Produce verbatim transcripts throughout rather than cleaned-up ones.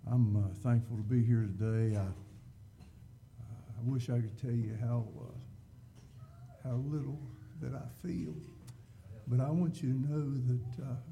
I'm uh, thankful to be here today. I, I wish I could tell you how uh, how little that I feel, but I want you to know that uh,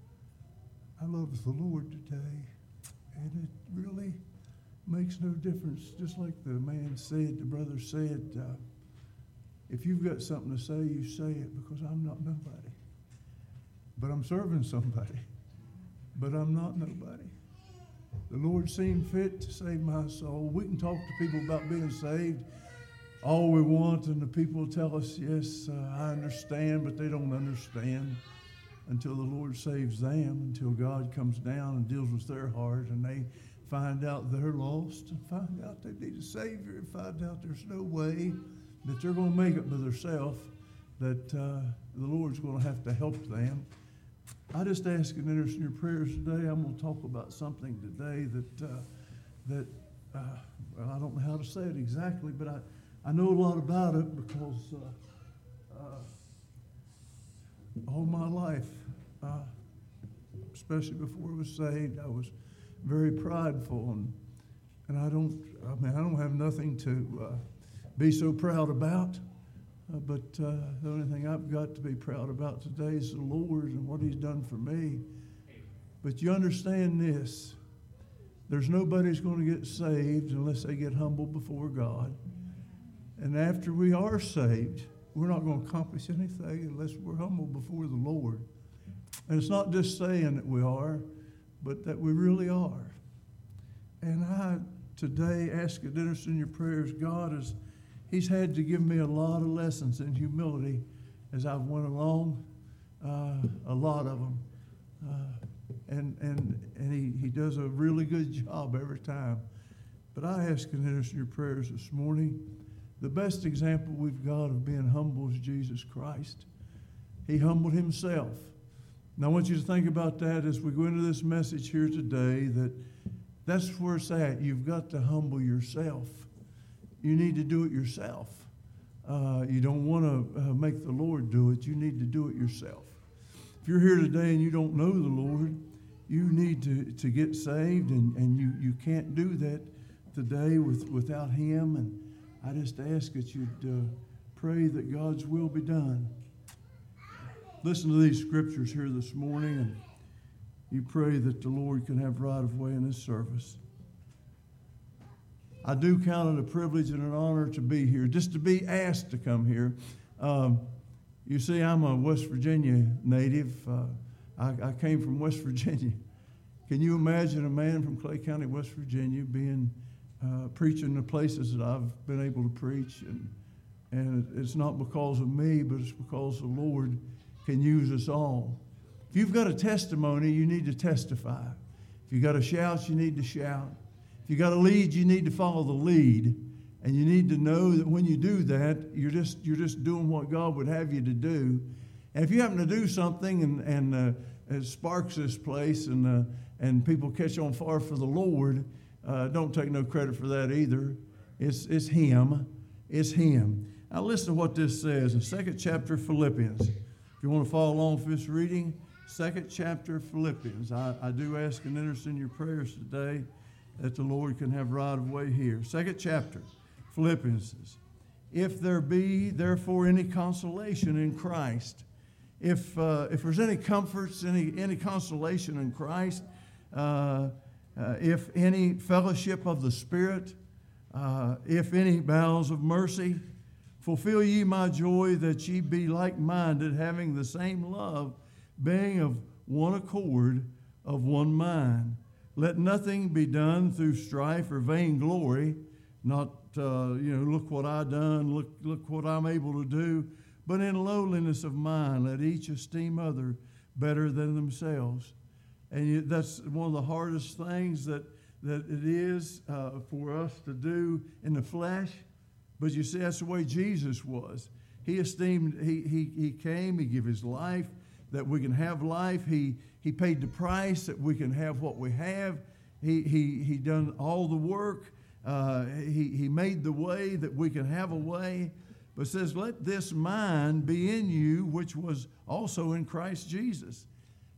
I love the Lord today, and it really makes no difference. Just like the man said, the brother said, uh, if you've got something to say, you say it, because I'm not nobody. But I'm serving somebody, but I'm not nobody. The Lord seemed fit to save my soul. We can talk to people about being saved all we want, and the people tell us, yes, uh, I understand, but they don't understand until the Lord saves them, until God comes down and deals with their heart, and they find out they're lost, and find out they need a Savior, and find out there's no way that they're going to make it by themselves, that uh, the Lord's going to have to help them. I just ask an interest in your prayers today. I'm going to talk about something today that, uh, that uh, well, I don't know how to say it exactly, but I, I know a lot about it because uh, uh, all my life, uh, especially before I was saved, I was very prideful, and and I don't, I mean, I don't have nothing to uh, be so proud about. Uh, but uh, the only thing I've got to be proud about today is the Lord and what He's done for me. But you understand this: there's nobody who's going to get saved unless they get humble before God. And after we are saved, we're not going to accomplish anything unless we're humble before the Lord. And it's not just saying that we are, but that we really are. And I today ask an interest in your prayers. God is, He's had to give me a lot of lessons in humility as I've went along, uh, a lot of them. Uh, and and and he, he does a really good job every time. But I ask an interest in your prayers this morning. The best example we've got of being humble is Jesus Christ. He humbled Himself. Now, I want you to think about that as we go into this message here today, that that's where it's at. You've got to humble yourself. You need to do it yourself. Uh, you don't want to uh, make the Lord do it. You need to do it yourself. If you're here today and you don't know the Lord, you need to, to get saved, and, and you, you can't do that today with, without Him. And I just ask that you'd uh, pray that God's will be done. Listen to these scriptures here this morning, and you pray that the Lord can have right of way in this service. I do count it a privilege and an honor to be here, just to be asked to come here. Um, you see, I'm a West Virginia native. Uh, I, I came from West Virginia. Can you imagine a man from Clay County, West Virginia, being uh, preaching the places that I've been able to preach? And, and it's not because of me, but it's because the Lord can use us all. If you've got a testimony, you need to testify. If you've got a shout, you need to shout. If you've got a lead, you need to follow the lead. And you need to know that when you do that, you're just you're just doing what God would have you to do. And if you happen to do something and, and uh, it sparks this place and, uh, and people catch on fire for the Lord, uh, don't take no credit for that either. It's, it's Him. It's Him. Now listen to what this says in second chapter of Philippians. If you want to follow along with this reading, second chapter of Philippians. I, I do ask an interest in your prayers today that the Lord can have right of way here. Second chapter, Philippians says, if there be therefore any consolation in Christ, if uh, if there's any comforts, any, any consolation in Christ, uh, uh, if any fellowship of the Spirit, uh, if any bowels of mercy, fulfill ye my joy, that ye be like-minded, having the same love, being of one accord, of one mind. Let nothing be done through strife or vainglory, not, uh, you know, look what I done, look, look what I'm able to do, but in lowliness of mind, let each esteem other better than themselves. And you, that's one of the hardest things that, that it is uh, for us to do in the flesh. But you see, that's the way Jesus was. He esteemed, he he he came, He gave His life that we can have life. He he paid the price that we can have what we have. He he he done all the work. Uh, he he made the way that we can have a way. But says, let this mind be in you, which was also in Christ Jesus.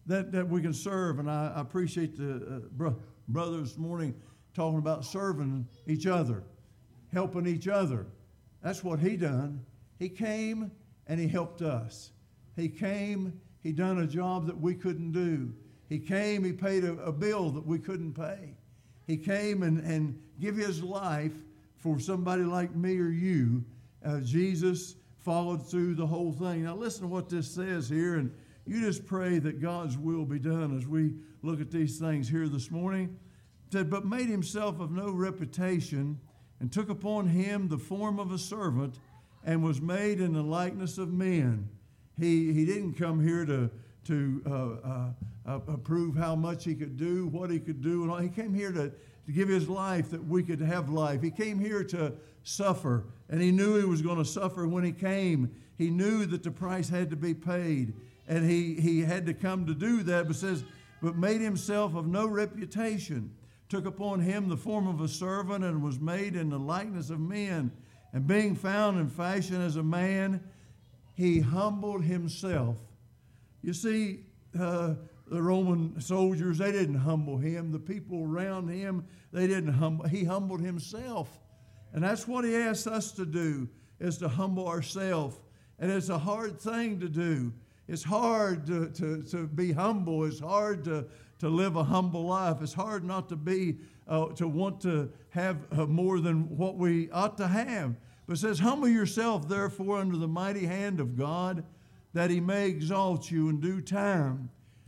that, that we can serve. And I, I appreciate the uh, bro- brother this morning talking about serving each other, helping each other. That's what he done. He came and he helped us. He came, he done a job that we couldn't do. He came, he paid a, a bill that we couldn't pay. He came and, and give his life for somebody like me or you. Uh, Jesus followed through the whole thing. Now listen to what this says here, and you just pray that God's will be done as we look at these things here this morning. It said, but made himself of no reputation, and took upon him the form of a servant, and was made in the likeness of men. He, he didn't come here to, to uh, uh, uh, prove how much he could do, what he could do. And all. He came here to, to give his life that we could have life. He came here to suffer, and he knew he was going to suffer when he came. He knew that the price had to be paid, and he, he had to come to do that. But it says, but made himself of no reputation, took upon him the form of a servant, and was made in the likeness of men. And being found in fashion as a man, he humbled himself. You see, uh, the Roman soldiers, they didn't humble him. The people around him, they didn't humble. He humbled himself. And that's what he asks us to do, is to humble ourselves. And it's a hard thing to do. It's hard to, to, to be humble. It's hard to, to live a humble life. It's hard not to be, uh, to want to have uh, more than what we ought to have. But it says, humble yourself, therefore, under the mighty hand of God, that he may exalt you in due time.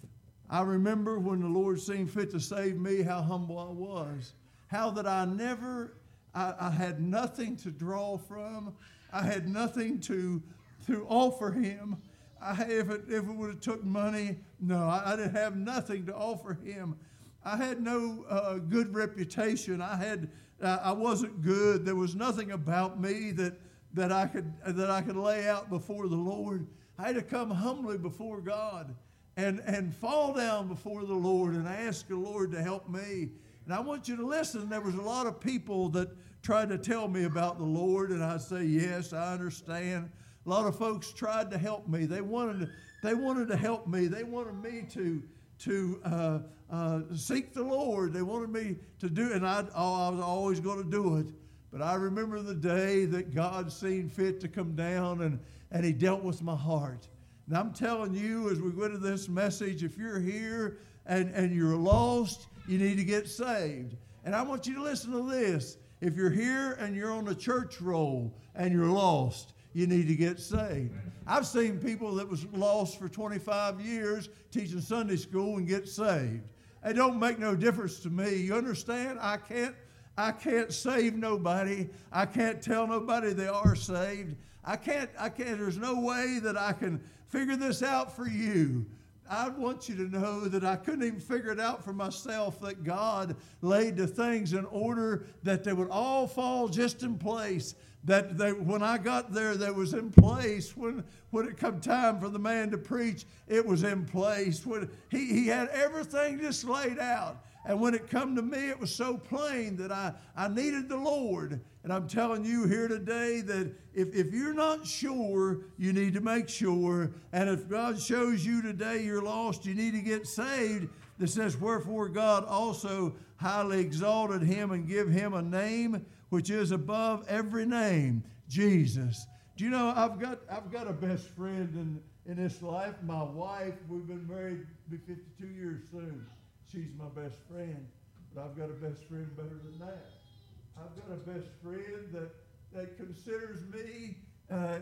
I remember when the Lord seemed fit to save me, how humble I was. How that I never, I, I had nothing to draw from. I had nothing to, to offer him. I, if it, if it would have took money, no, I, I didn't have nothing to offer him. I had no uh, good reputation. I had, uh, I wasn't good. There was nothing about me that that I could that I could lay out before the Lord. I had to come humbly before God and and fall down before the Lord and ask the Lord to help me. And I want you to listen. There was a lot of people that tried to tell me about the Lord, and I say, yes, I understand. A lot of folks tried to help me. They wanted to, they wanted to help me. They wanted me to to uh, uh, seek the Lord. They wanted me to do, and I, oh, I was always going to do it. But I remember the day that God seen fit to come down, and, and he dealt with my heart. And I'm telling you, as we go into this message, if you're here and, and you're lost, you need to get saved. And I want you to listen to this. If you're here and you're on a church roll and you're lost, you need to get saved. I've seen people that was lost for twenty-five years teaching Sunday school and get saved. It don't make no difference to me. You understand? I can't, I can't save nobody. I can't tell nobody they are saved. I can't, I can't, there's no way that I can figure this out for you. I want you to know that I couldn't even figure it out for myself, that God laid the things in order that they would all fall just in place. That they, when I got there, that was in place. When, when it come time for the man to preach, it was in place. When he, he had everything just laid out. And when it come to me, it was so plain that I, I needed the Lord. And I'm telling you here today that if, if you're not sure, you need to make sure. And if God shows you today you're lost, you need to get saved. That says, wherefore God also highly exalted him and give him a name which is above every name, Jesus. Do you know, I've got I've got a best friend in, in this life. My wife, we've been married be fifty-two years soon. She's my best friend. But I've got a best friend better than that. I've got a best friend that, that considers me uh,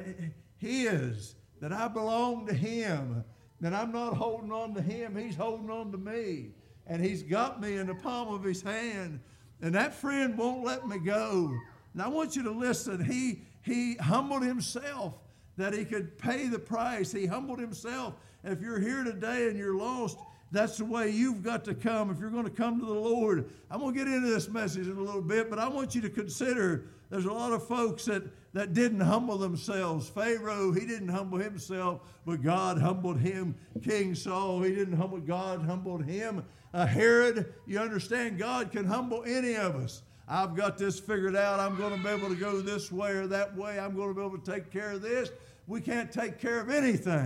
his, that I belong to him, that I'm not holding on to him, he's holding on to me. And he's got me in the palm of his hand. And that friend won't let me go. And I want you to listen. He, he humbled himself that he could pay the price. He humbled himself. And if you're here today and you're lost, that's the way you've got to come. If you're going to come to the Lord, I'm going to get into this message in a little bit, but I want you to consider there's a lot of folks that, that didn't humble themselves. Pharaoh, he didn't humble himself, but God humbled him. King Saul, he didn't humble, God humbled him. Uh, Herod, you understand, God can humble any of us. I've got this figured out. I'm going to be able to go this way or that way. I'm going to be able to take care of this. We can't take care of anything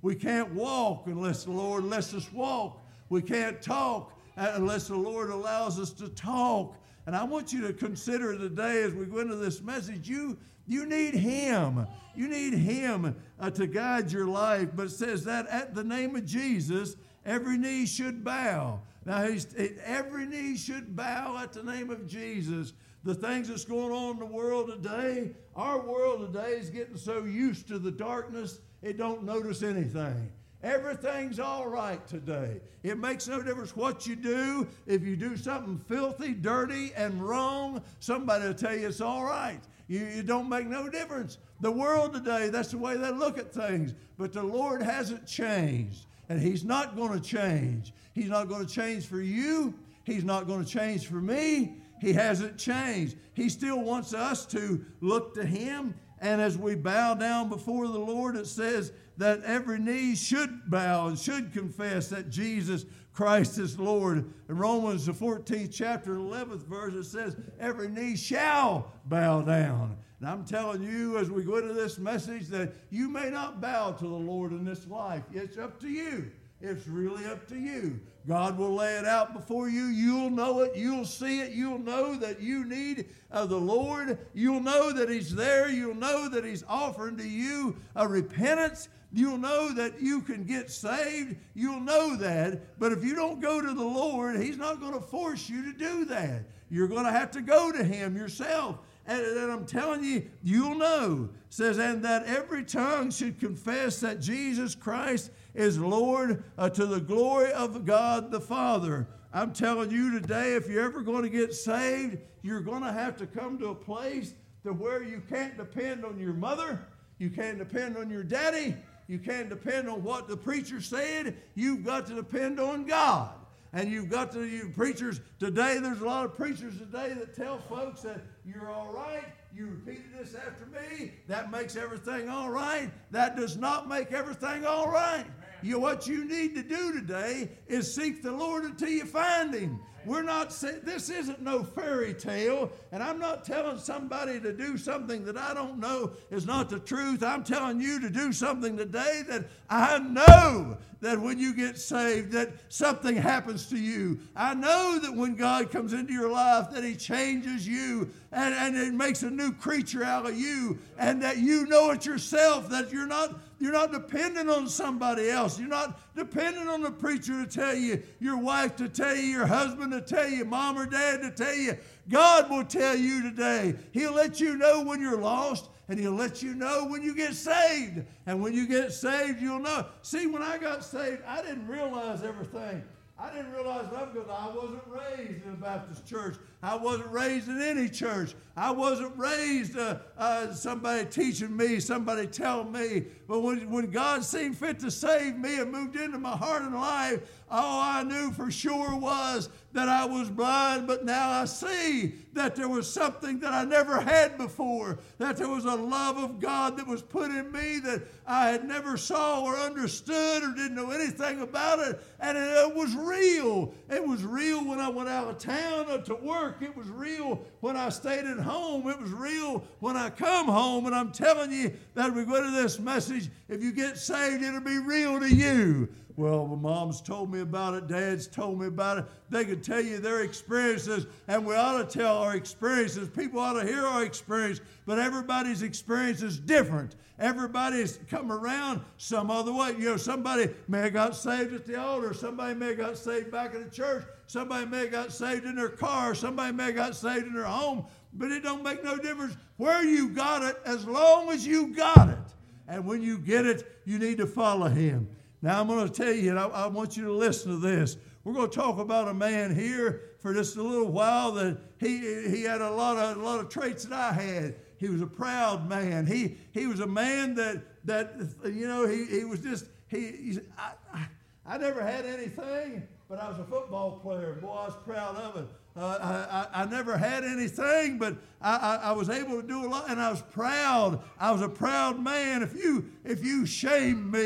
We can't walk unless the Lord lets us walk. We can't talk unless the Lord allows us to talk. And I want you to consider today as we go into this message, you, you need Him. You need Him uh, to guide your life. But it says that at the name of Jesus, every knee should bow. Now, he's, every knee should bow at the name of Jesus. The things that's going on in the world today, our world today is getting so used to the darkness, it don't notice anything. Everything's all right today. It makes no difference what you do. If you do something filthy, dirty, and wrong, somebody will tell you it's all right. You, it don't make no difference. The world today, that's the way they look at things. But the Lord hasn't changed, and He's not going to change. He's not going to change for you. He's not going to change for me. He hasn't changed. He still wants us to look to Him. And as we bow down before the Lord, it says that every knee should bow and should confess that Jesus Christ is Lord. In Romans, the fourteenth chapter, eleventh verse, it says, every knee shall bow down. And I'm telling you, as we go into this message, that you may not bow to the Lord in this life. It's up to you. It's really up to you. God will lay it out before you. You'll know it. You'll see it. You'll know that you need uh, the Lord. You'll know that He's there. You'll know that He's offering to you a repentance. You'll know that you can get saved. You'll know that. But if you don't go to the Lord, He's not going to force you to do that. You're going to have to go to Him yourself. And, and I'm telling you, you'll know. It says, and that every tongue should confess that Jesus Christ is Lord uh, to the glory of God the Father. I'm telling you today, if you're ever going to get saved, you're going to have to come to a place to where you can't depend on your mother. You can't depend on your daddy. You can't depend on what the preacher said. You've got to depend on God. And you've got to, you preachers today, there's a lot of preachers today that tell folks that you're all right. You repeated this after me. That makes everything all right. That does not make everything all right. You, what you need to do today is seek the Lord until you find Him. We're not, this isn't no fairy tale, and I'm not telling somebody to do something that I don't know is not the truth. I'm telling you to do something today that I know that when you get saved, that something happens to you. I know that when God comes into your life, that He changes you, and, and it makes a new creature out of you, and that you know it yourself, that you're not You're not dependent on somebody else. You're not dependent on the preacher to tell you, your wife to tell you, your husband to tell you, mom or dad to tell you. God will tell you today. He'll let you know when you're lost, and He'll let you know when you get saved. And when you get saved, you'll know. See, when I got saved, I didn't realize everything. I didn't realize that because I wasn't raised in a Baptist church. I wasn't raised in any church. I wasn't raised uh, uh, somebody teaching me, somebody telling me. But when, when God seemed fit to save me and moved into my heart and life, all I knew for sure was that I was blind, but now I see that there was something that I never had before, that there was a love of God that was put in me that I had never saw or understood or didn't know anything about it, and it, it was real. It was real when I went out of town or to work. It was real when I stayed at home. It was real when I come home, and I'm telling you that we go to this message, if you get saved, it'll be real to you. Well, my mom's told me about it. Dad's told me about it. They could tell you their experiences, and we ought to tell our experiences. People ought to hear our experience, but everybody's experience is different. Everybody's come around some other way. You know, somebody may have got saved at the altar. Somebody may have got saved back in the church. Somebody may have got saved in their car. Somebody may have got saved in their home. But it don't make no difference where you got it as long as you got it. And when you get it, you need to follow Him. Now, I'm going to tell you, and I, I want you to listen to this. We're going to talk about a man here for just a little while that he he had a lot of a lot of traits that I had. He was a proud man. He he was a man that that you know he he was just he. he I, I, I never had anything, but I was a football player. Boy, I was proud of it. Uh, I, I, I never had anything, but I, I, I was able to do a lot, and I was proud. I was a proud man. If you if you shame me,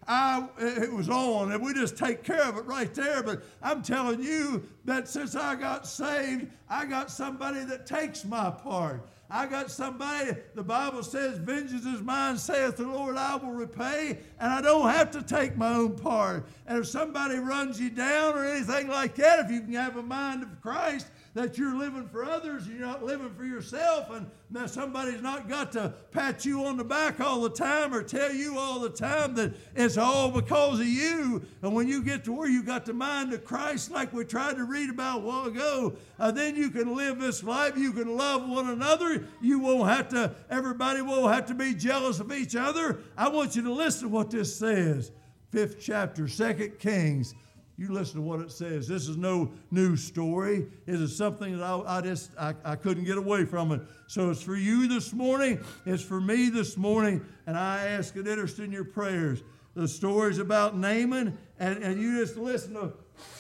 I, it was on, and we just take care of it right there. But I'm telling you that since I got saved, I got somebody that takes my part. I got somebody, the Bible says, vengeance is mine, saith the Lord, I will repay, and I don't have to take my own part. And if somebody runs you down or anything like that, if you can have a mind of Christ, that you're living for others, you're not living for yourself, and now somebody's not got to pat you on the back all the time or tell you all the time that it's all because of you. And when you get to where you got the mind of Christ, like we tried to read about a while ago, uh, then you can live this life. You can love one another. You won't have to, everybody won't have to be jealous of each other. I want you to listen to what this says. Fifth chapter, Second Kings. You listen to what it says. This is no new story. It is something that I, I just, I, I couldn't get away from it. So it's for you this morning. It's for me this morning. And I ask an interest in your prayers. The story's about Naaman. And, and you just listen to,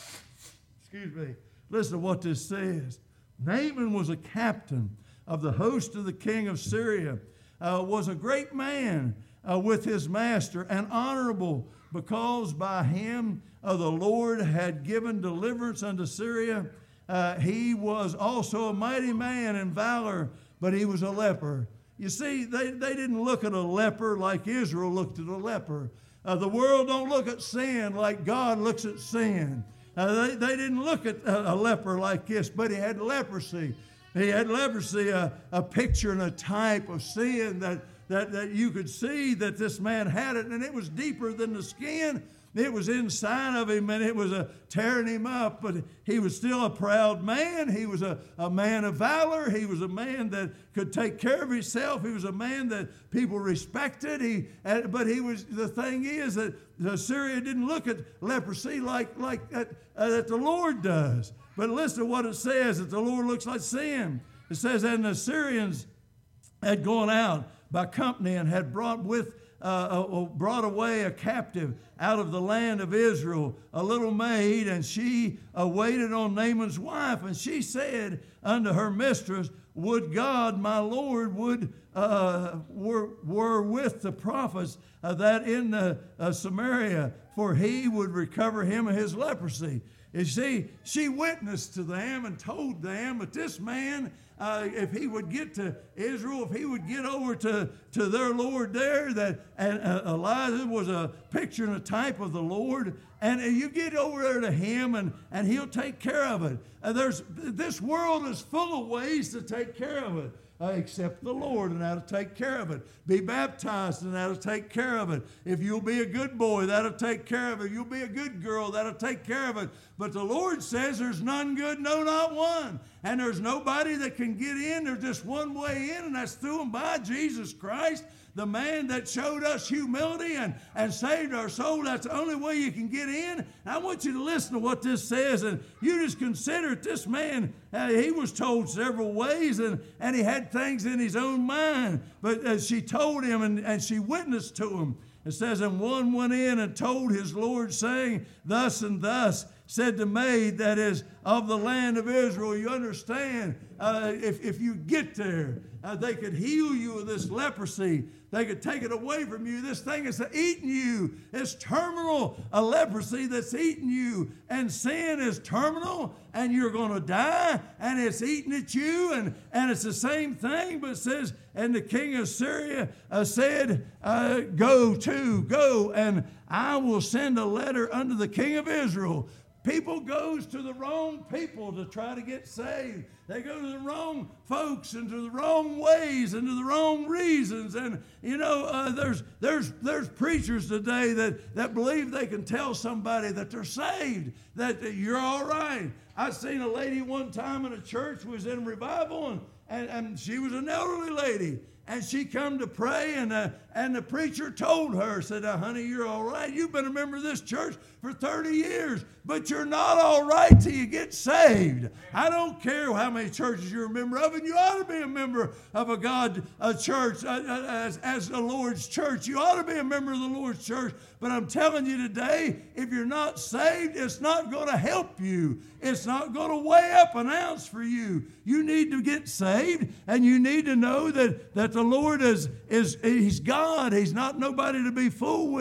excuse me, listen to what this says. Naaman was a captain of the host of the king of Syria, uh, was a great man uh, with his master and honorable, because by him uh, the Lord had given deliverance unto Syria. Uh, he was also a mighty man in valor, but he was a leper. You see, they, they didn't look at a leper like Israel looked at a leper. Uh, the world don't look at sin like God looks at sin. Uh, they, they didn't look at a, a leper like this, but he had leprosy. He had leprosy, a, a picture and a type of sin that That, that you could see that this man had it, and it was deeper than the skin. It was inside of him, and it was a tearing him up, but he was still a proud man. He was a, a man of valor. He was a man that could take care of himself. He was a man that people respected. He, but he was, the thing is that Syria didn't look at leprosy like, like that, uh, that the Lord does. But listen to what it says, that the Lord looks like sin. It says, and the Syrians had gone out by company and had brought with uh, uh, brought away a captive out of the land of Israel, a little maid, and she uh, waited on Naaman's wife, and she said unto her mistress, would God my Lord would uh, were, were with the prophets uh, that in the, uh, Samaria, for he would recover him of his leprosy. You see, she witnessed to them and told them that this man, Uh, if he would get to Israel, if he would get over to, to their Lord there, that and uh, Elijah was a picture and a type of the Lord, and uh, you get over there to him, and, and he'll take care of it. Uh, there's this world is full of ways to take care of it. Uh, accept the Lord, and that'll take care of it. Be baptized, and that'll take care of it. If you'll be a good boy, that'll take care of it. If you'll be a good girl, that'll take care of it. But the Lord says there's none good, no, not one. And there's nobody that can get in. There's just one way in, and that's through and by Jesus Christ, the man that showed us humility and, and saved our soul. That's the only way you can get in. And I want you to listen to what this says, and you just consider it. This man, uh, he was told several ways, and, and he had things in his own mind. But uh, she told him, and, and she witnessed to him. It says, and one went in and told his Lord, saying, thus and thus said the maid that is of the land of Israel. You understand, uh, if, if you get there, uh, they could heal you of this leprosy. They could take it away from you. This thing is eating you. It's terminal, a leprosy that's eating you. And sin is terminal, and you're going to die, and it's eating at you, and, and it's the same thing. But it says, and the king of Syria uh, said, uh, go to, go, and I will send a letter unto the king of Israel. People goes to the wrong people to try to get saved. They go to the wrong folks and to the wrong ways and to the wrong reasons. And, you know, uh, there's there's there's preachers today that, that believe they can tell somebody that they're saved, that, that you're all right. I seen a lady one time in a church was in revival, and, and, and she was an elderly lady. And she come to pray, and uh, and the preacher told her, said, uh, honey, you're all right. You've been a member of this church for thirty years, but you're not all right till you get saved. I don't care how many churches you're a member of, and you ought to be a member of a God a church, uh, as, as the Lord's church. You ought to be a member of the Lord's church. But I'm telling you today, if you're not saved, it's not going to help you. It's not going to weigh up an ounce for you. You need to get saved, and you need to know that, that the Lord is, is He's God. He's not nobody to be fooled with.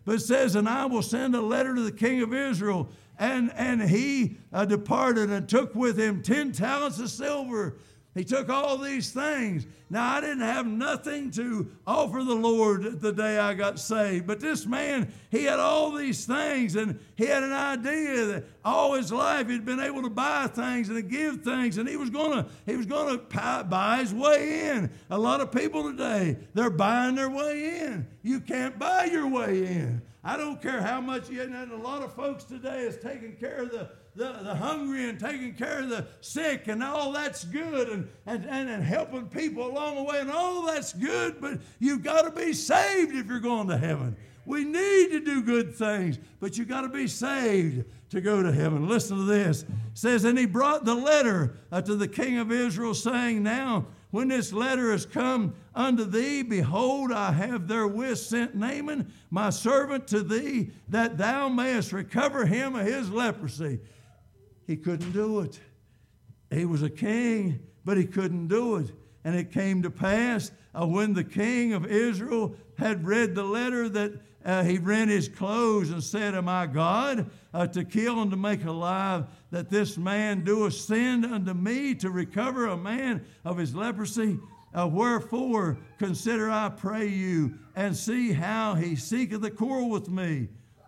But it says, and I will send a letter to the king of Israel. And, and he uh, departed and took with him ten talents of silver. He took all these things. Now, I didn't have nothing to offer the Lord the day I got saved. But this man, he had all these things, and he had an idea that all his life he'd been able to buy things and to give things, and he was gonna he was gonna buy his way in. A lot of people today, they're buying their way in. You can't buy your way in. I don't care how much you, and a lot of folks today is taking care of the The, the hungry and taking care of the sick, and all that's good, and, and, and, and helping people along the way, and all that's good, but you've got to be saved if you're going to heaven. We need to do good things, but you've got to be saved to go to heaven. Listen to this. It says, and he brought the letter uh, to the king of Israel, saying, now, when this letter has come unto thee, behold, I have therewith sent Naaman, my servant, to thee, that thou mayest recover him of his leprosy. He couldn't do it. He was a king, but he couldn't do it. And it came to pass uh, when the king of Israel had read the letter that uh, he rent his clothes and said, am I God uh, to kill and to make alive, that this man doeth send unto me to recover a man of his leprosy? Uh, wherefore consider, I pray you, and see how he seeketh a quarrel with me.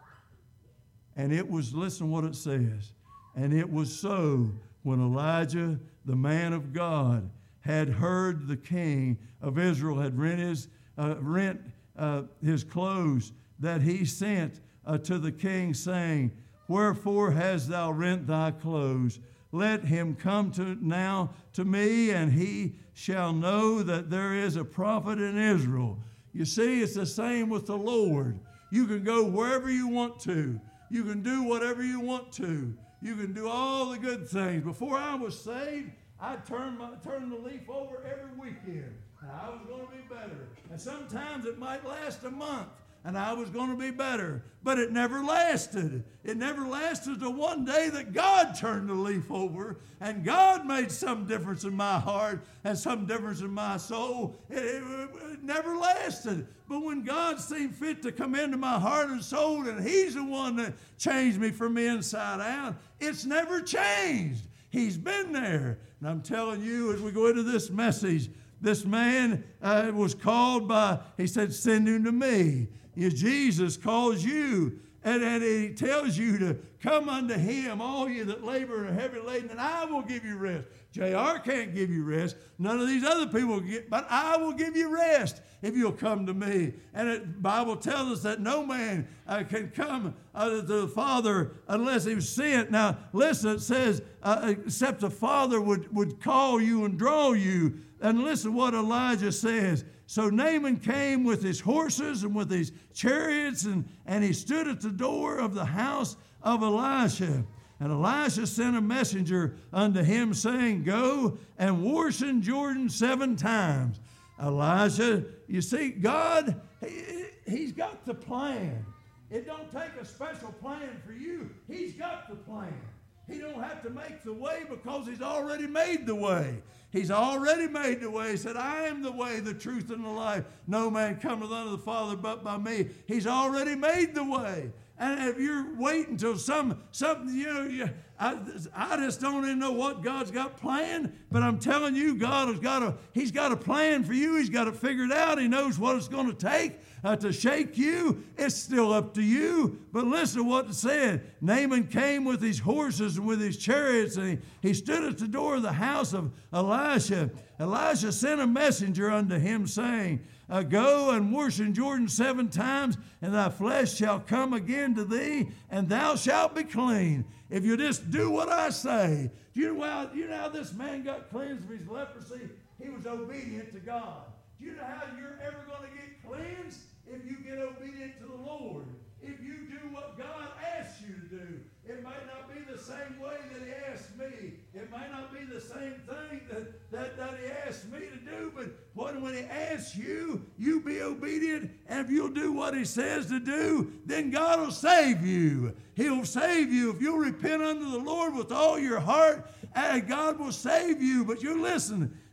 And it was, listen what it says. And it was so when Elijah, the man of God, had heard the king of Israel had rent his, uh, rent, uh, his clothes, that he sent uh, to the king, saying, wherefore hast thou rent thy clothes? Let him come to now to me, and he shall know that there is a prophet in Israel. You see, it's the same with the Lord. You can go wherever you want to. You can do whatever you want to. You can do all the good things. Before I was saved, I'd turn, my, turn the leaf over every weekend, and I was going to be better. And sometimes it might last a month, and I was going to be better. But it never lasted. It never lasted till one day that God turned the leaf over, and God made some difference in my heart and some difference in my soul. It, it, it never lasted. But when God seemed fit to come into my heart and soul, and He's the one that changed me from the inside out, it's never changed. He's been there. And I'm telling you, as we go into this message, this man uh, was called by, he said, send him to me. You, Jesus calls you, and, and he tells you to come unto him, all you that labor and are heavy laden, and I will give you rest. J R can't give you rest. None of these other people will get, but I will give you rest if you'll come to me. And the Bible tells us that no man uh, can come uh, to the Father unless he was sent. Now, listen, it says, uh, except the Father would, would call you and draw you. And listen what Elijah says. So Naaman came with his horses and with his chariots, and, and he stood at the door of the house of Elisha. And Elisha sent a messenger unto him, saying, go and wash in Jordan seven times. Elisha, you see, God, he, he's got the plan. It don't take a special plan for you. He's got the plan. He don't have to make the way because he's already made the way. He's already made the way. He said, I am the way, the truth, and the life. No man cometh unto the Father but by me. He's already made the way. And if you're waiting till some, something, you know, you, I, I just don't even know what God's got planned, but I'm telling you, God has got a, He's got a plan for you. He's got it figured out. He knows what it's going to take uh, to shake you. It's still up to you. But listen to what it said. Naaman came with his horses and with his chariots, and he, he stood at the door of the house of Elisha. Elisha sent a messenger unto him, saying, Uh, go and wash in Jordan seven times, and thy flesh shall come again to thee, and thou shalt be clean. If you just do what I say. Do you know how, you know how this man got cleansed of his leprosy? He was obedient to God. Do you know how you're ever going to get cleansed? If you get obedient to the Lord. If you do what God asks you to do. It might not be the same way that He asked me. It might not be the same thing that, that, that He asked me to do, but when, when He asks you, you be obedient, and if you'll do what He says to do, then God will save you. He'll save you. If you'll repent unto the Lord with all your heart, and God will save you. But you listen,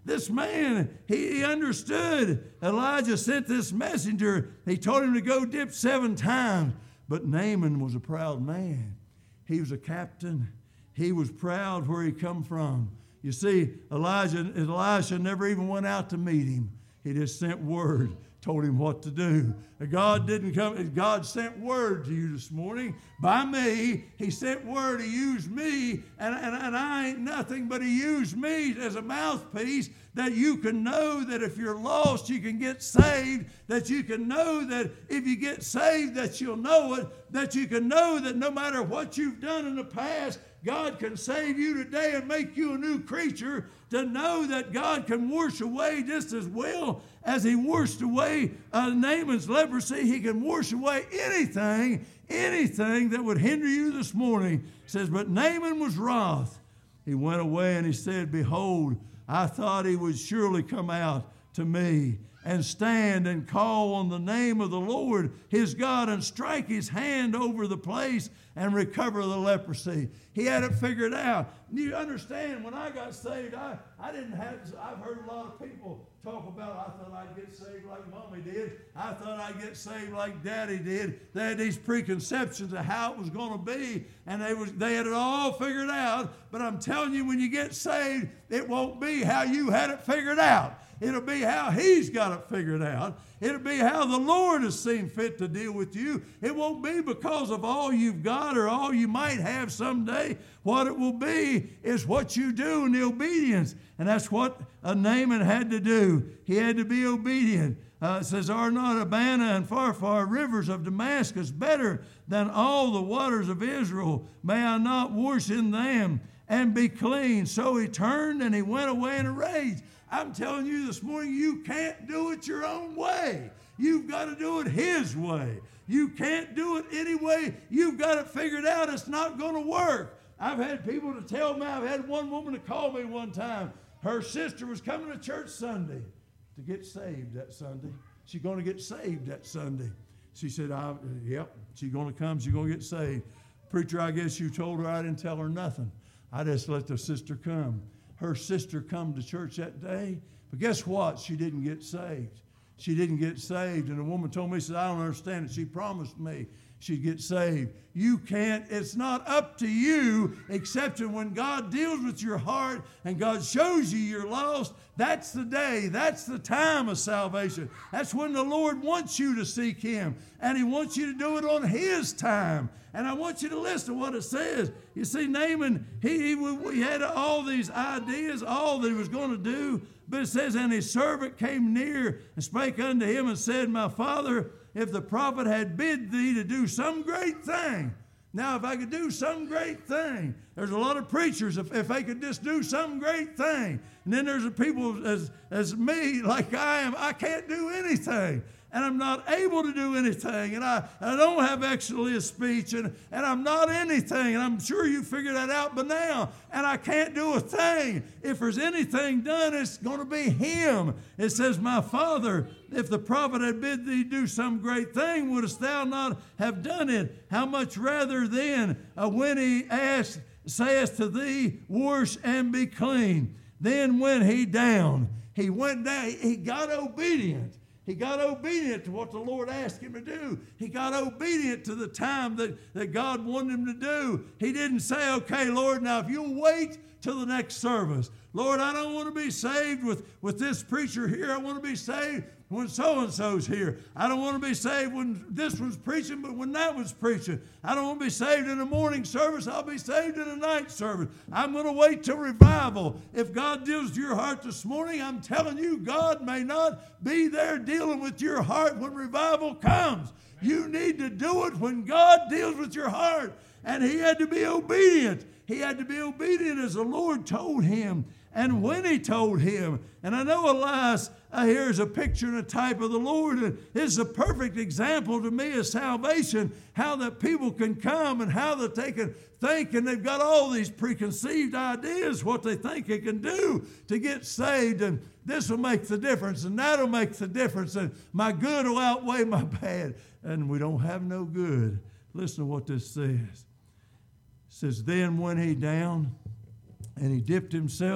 This man, he, he understood. Elijah sent this messenger. He told him to go dip seven times. But Naaman was a proud man. He was a captain. He was proud where he come from. You see, Elijah, Elisha never even went out to meet him. He just sent word, told him what to do. God didn't come. God sent word to you this morning by me. He sent word. He used me, and, and, and I ain't nothing, but he used me as a mouthpiece that you can know that if you're lost, you can get saved, that you can know that if you get saved, that you'll know it, that you can know that no matter what you've done in the past, God can save you today and make you a new creature, to know that God can wash away just as well as he washed away uh, Naaman's leprosy. He can wash away anything, anything that would hinder you this morning. It says, but Naaman was wroth. He went away and he said, behold, I thought he would surely come out to me and stand and call on the name of the Lord his God and strike his hand over the place and recover the leprosy. He had it figured out. You understand, when I got saved, I, I didn't have, I've heard a lot of people talk about, I thought I'd get saved like Mommy did. I thought I'd get saved like Daddy did. They had these preconceptions of how it was going to be, and they, was, they had it all figured out. But I'm telling you, when you get saved, it won't be how you had it figured out. It'll be how he's got it figured out. It'll be how the Lord has seen fit to deal with you. It won't be because of all you've got or all you might have someday. What it will be is what you do in the obedience. And that's what uh, Naaman had to do. He had to be obedient. Uh, it says, are not Abana and Pharpar, rivers of Damascus, better than all the waters of Israel? May I not wash in them and be clean? So he turned and he went away in a rage. I'm telling you this morning, you can't do it your own way. You've got to do it his way. You can't do it any way. You've got it figured out. It's not going to work. I've had people to tell me, I've had one woman to call me one time. Her sister was coming to church Sunday to get saved that Sunday. She's going to get saved that Sunday. She said, I, yep, she's going to come. She's going to get saved. Preacher, I guess you told her I didn't tell her nothing. I just let the sister come. Her sister come to church that day, but guess what? She didn't get saved. She didn't get saved, and the woman told me, she said, I don't understand it. She promised me she'd get saved. You can't, it's not up to you, except when God deals with your heart and God shows you you're lost. That's the day. That's the time of salvation. That's when the Lord wants you to seek him, and he wants you to do it on his time. And I want you to listen to what it says. You see, Naaman, he, he, he had all these ideas, all that he was going to do. But it says, and his servant came near and spake unto him and said, my father, if the prophet had bid thee to do some great thing. Now, if I could do some great thing, there's a lot of preachers, if, if they could just do some great thing. And then there's the people as, as me, like I am, I can't do anything. And I'm not able to do anything, and I, I don't have excellent speech, and, and I'm not anything, and I'm sure you figured that out by now, and I can't do a thing. If there's anything done, it's going to be him. It says, my father, if the prophet had bid thee do some great thing, wouldst thou not have done it? How much rather then, uh, when he asked, saith to thee, wash and be clean. Then went he down. He went down. He got obedient. He got obedient to what the Lord asked him to do. He got obedient to the time that, that God wanted him to do. He didn't say, okay, Lord, now if you'll wait till the next service. Lord, I don't want to be saved with, with this preacher here. I want to be saved when so-and-so's here. I don't want to be saved when this one's preaching, but when that one's preaching. I don't want to be saved in the morning service. I'll be saved in the night service. I'm going to wait till revival. If God deals with your heart this morning, I'm telling you, God may not be there dealing with your heart when revival comes. You need to do it when God deals with your heart. And he had to be obedient. He had to be obedient as the Lord told him. And when he told him, and I know Elias uh, here is a picture and a type of the Lord, and it's a perfect example to me of salvation, how that people can come and how that they can think, and they've got all these preconceived ideas what they think they can do to get saved, and this will make the difference, and that'll make the difference, and my good will outweigh my bad, and we don't have no good. Listen to what this says. It says, then went he down, and he dipped himself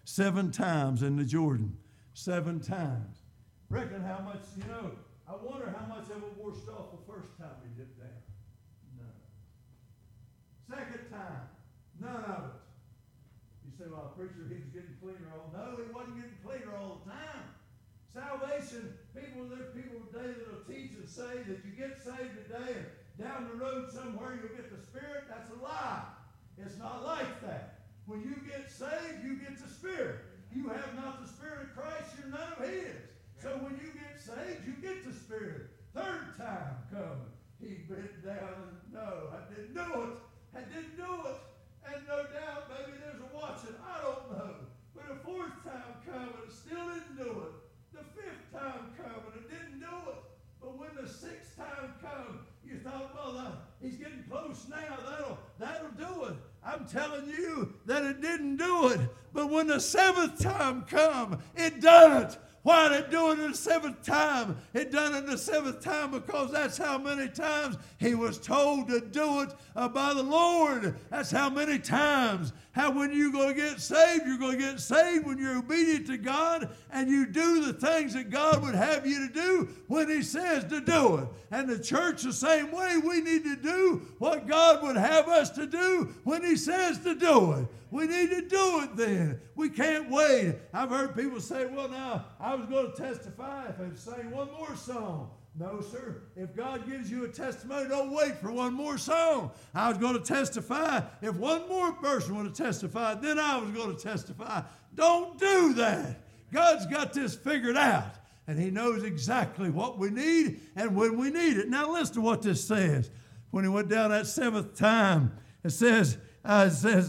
seven times in the Jordan. Seven times. Reckon how much, you know, I wonder how much of it washed off the first time he dipped down. None. Second time, none of it. You say, well, preacher, he was getting cleaner all. No, he wasn't getting cleaner all the time. Salvation, people, there are people today that will teach and say that you get saved today and down the road somewhere you'll get the Spirit. That's a lie. It's not like that. When you get saved, you get the Spirit. You have not the Spirit of Christ, you're none of His. So when you get saved, you get the Spirit. Third time coming, he bent down and no, I didn't do it. I didn't do it. And no doubt, maybe there's a watching. I don't know. But the fourth time coming, it still didn't do it. The fifth time coming, it didn't do it. But when the sixth time come, you thought, well, that, he's getting close now. That'll, that'll do it. I'm telling you that it didn't do it. But when the seventh time come, it done it. Why did it do it in the seventh time? It done it in the seventh time because that's how many times he was told to do it uh, by the Lord. That's how many times. How when you're going to get saved, you're going to get saved when you're obedient to God and you do the things that God would have you to do when He says to do it. And the church the same way, we need to do what God would have us to do when He says to do it. We need to do it then. We can't wait. I've heard people say, well, now, I was going to testify if I'd sing one more song. No, sir. If God gives you a testimony, don't wait for one more song. I was going to testify. If one more person would have testified, then I was going to testify. Don't do that. God's got this figured out, and He knows exactly what we need and when we need it. Now, listen to what this says. When he went down that seventh time, it says, uh, it says,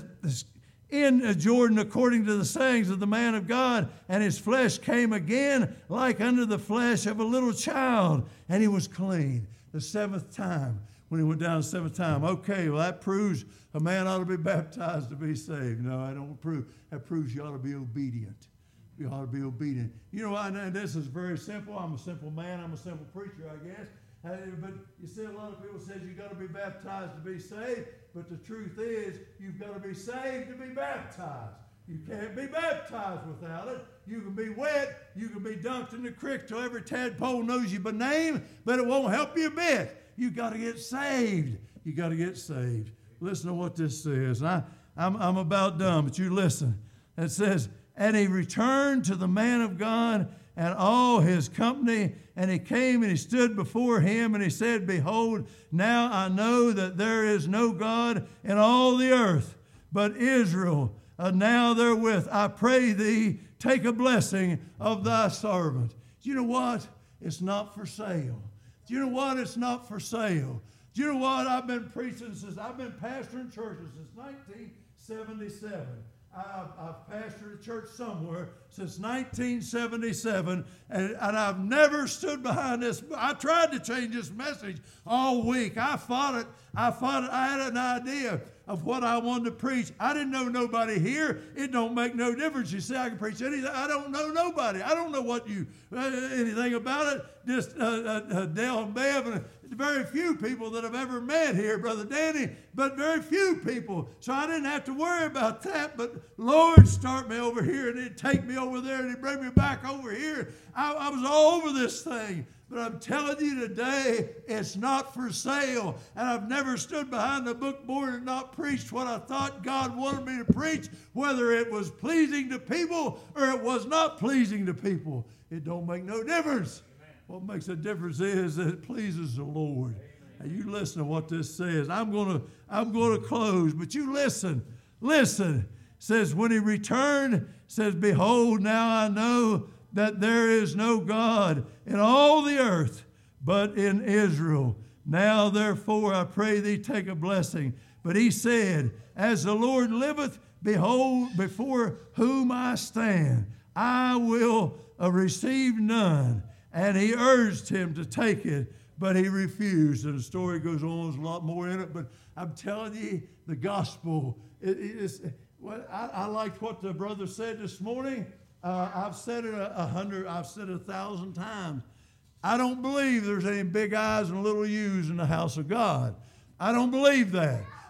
in Jordan, according to the sayings of the man of God, and his flesh came again like unto the flesh of a little child, and he was clean. The seventh time, when he went down the seventh time. Okay, well, that proves a man ought to be baptized to be saved. No, I don't prove. That proves you ought to be obedient. You ought to be obedient. You know, I know this is very simple. I'm a simple man. I'm a simple preacher, I guess. Uh, but you see, a lot of people say you've got to be baptized to be saved. But the truth is, you've got to be saved to be baptized. You can't be baptized without it. You can be wet. You can be dunked in the creek till every tadpole knows you by name, but it won't help you a bit. You've got to get saved. You've got to get saved. Listen to what this says. I, I'm, I'm about done, but you listen. It says, and he returned to the man of God and all his company, and he came and he stood before him, and he said, behold, now I know that there is no God in all the earth, but Israel. Uh, now therewith I pray thee, take a blessing of thy servant. Do you know what? It's not for sale. Do you know what? It's not for sale. Do you know what? I've been preaching since, I've been pastoring churches since nineteen seventy-seven. I've, I've pastored a church somewhere since nineteen seventy-seven, and, and I've never stood behind this. I tried to change this message all week. I fought it. I fought it. I had an idea of what I wanted to preach. I didn't know nobody here. It don't make no difference. You say I can preach anything. I don't know nobody. I don't know what you, uh, anything about it. Just uh, uh, uh, Dale and Bev and very few people that I've ever met here, Brother Danny, but very few people. So I didn't have to worry about that. But Lord, start me over here, and He'd take me over there, and He'd bring me back over here. I, I was all over this thing. But I'm telling you today, it's not for sale. And I've never stood behind the book board and not preached what I thought God wanted me to preach, whether it was pleasing to people or it was not pleasing to people. It don't make no difference. Amen. What makes a difference is that it pleases the Lord. And you listen to what this says. I'm going to I'm going to close, but you listen. Listen. It says, when he returned, says, behold, now I know that there is no God in all the earth but in Israel. Now therefore I pray thee, take a blessing. But he said, as the Lord liveth, behold, before whom I stand, I will uh, receive none. And he urged him to take it, but he refused. And the story goes on. There's a lot more in it, but I'm telling you, the gospel, it, it's, well, I, I liked what the brother said this morning. Uh, I've said it a, a hundred, I've said it a thousand times. I don't believe there's any big I's and little U's in the house of God. I don't believe that.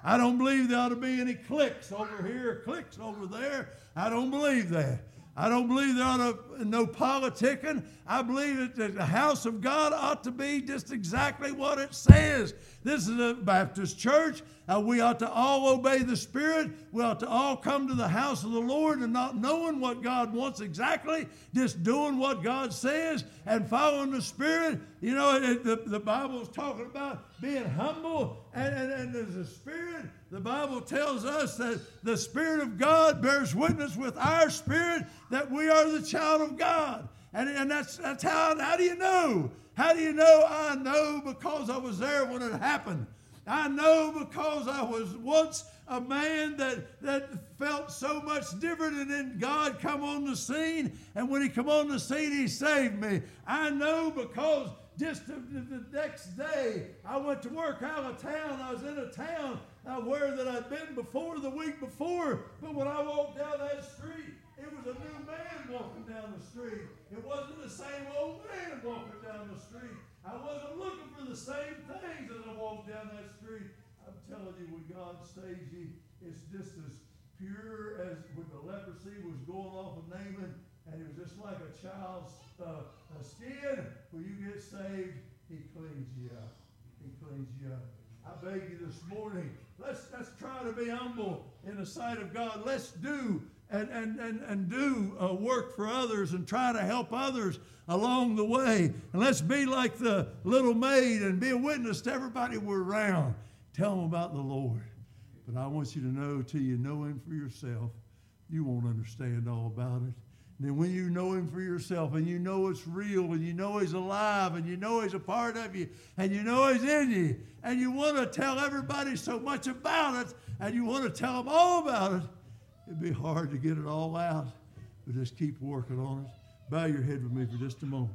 I don't believe there ought to be any cliques over here, cliques over there. I don't believe that. I don't believe there ought to be no politicking. I believe that the house of God ought to be just exactly what it says. This is a Baptist church. Uh, we ought to all obey the Spirit. We ought to all come to the house of the Lord and not knowing what God wants exactly, just doing what God says and following the Spirit. You know, it, the, the Bible is talking about being humble, and, and, and there's a Spirit. The Bible tells us that the Spirit of God bears witness with our spirit that we are the child of God. And, and that's, that's how, how do you know? How do you know? I know because I was there when it happened. I know because I was once a man that, that felt so much different, and then God come on the scene, and when he come on the scene, he saved me. I know because just the, the, the next day, I went to work out of town. I was in a town uh, where that I'd been before the week before, but when I walked down that street, it was a new man walking down the street. It wasn't the same old man walking down the street. I wasn't looking for the same things as I walked down that street. I'm telling you, when God saves you, it's just as pure as when the leprosy was going off of Naaman, and it was just like a child's uh, a skin. When you get saved, he cleans you up. He cleans you up. I beg you this morning, let's, let's try to be humble in the sight of God. Let's do and, and, and, and do uh, work for others and try to help others along the way. And let's be like the little maid and be a witness to everybody we're around. Tell them about the Lord. But I want you to know, till you know him for yourself, you won't understand all about it. And then when you know him for yourself and you know it's real and you know he's alive and you know he's a part of you and you know he's in you and you want to tell everybody so much about it and you want to tell them all about it, it'd be hard to get it all out. But just keep working on it. Bow your head with me for just a moment.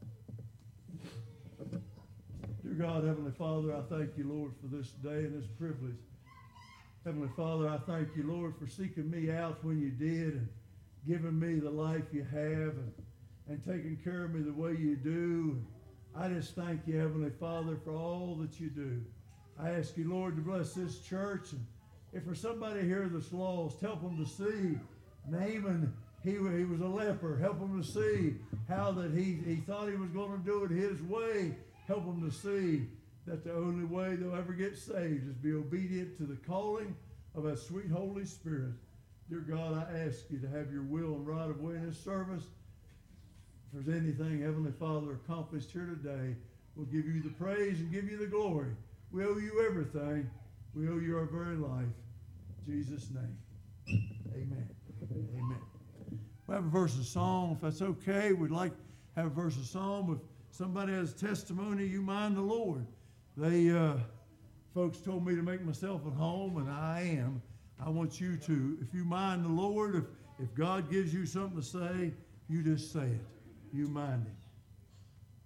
Dear God, Heavenly Father, I thank you, Lord, for this day and this privilege. Heavenly Father, I thank you, Lord, for seeking me out when you did and giving me the life you have and, and taking care of me the way you do. I just thank you, Heavenly Father, for all that you do. I ask you, Lord, to bless this church. And if for somebody here that's lost, help them to see Naaman, he, he was a leper. Help them to see how that he, he thought he was going to do it his way. Help them to see that the only way they'll ever get saved is be obedient to the calling of that sweet Holy Spirit. Dear God, I ask you to have your will and right of way in this service. If there's anything, Heavenly Father, accomplished here today, we'll give you the praise and give you the glory. We owe you everything. We owe you our very life. In Jesus' name, amen. Amen. We have a verse of song. If that's okay, we'd like to have a verse of song. If somebody has testimony, you mind the Lord. They, uh, folks told me to make myself at home, and I am. I want you to, if you mind the Lord, if, if God gives you something to say, you just say it. You mind it.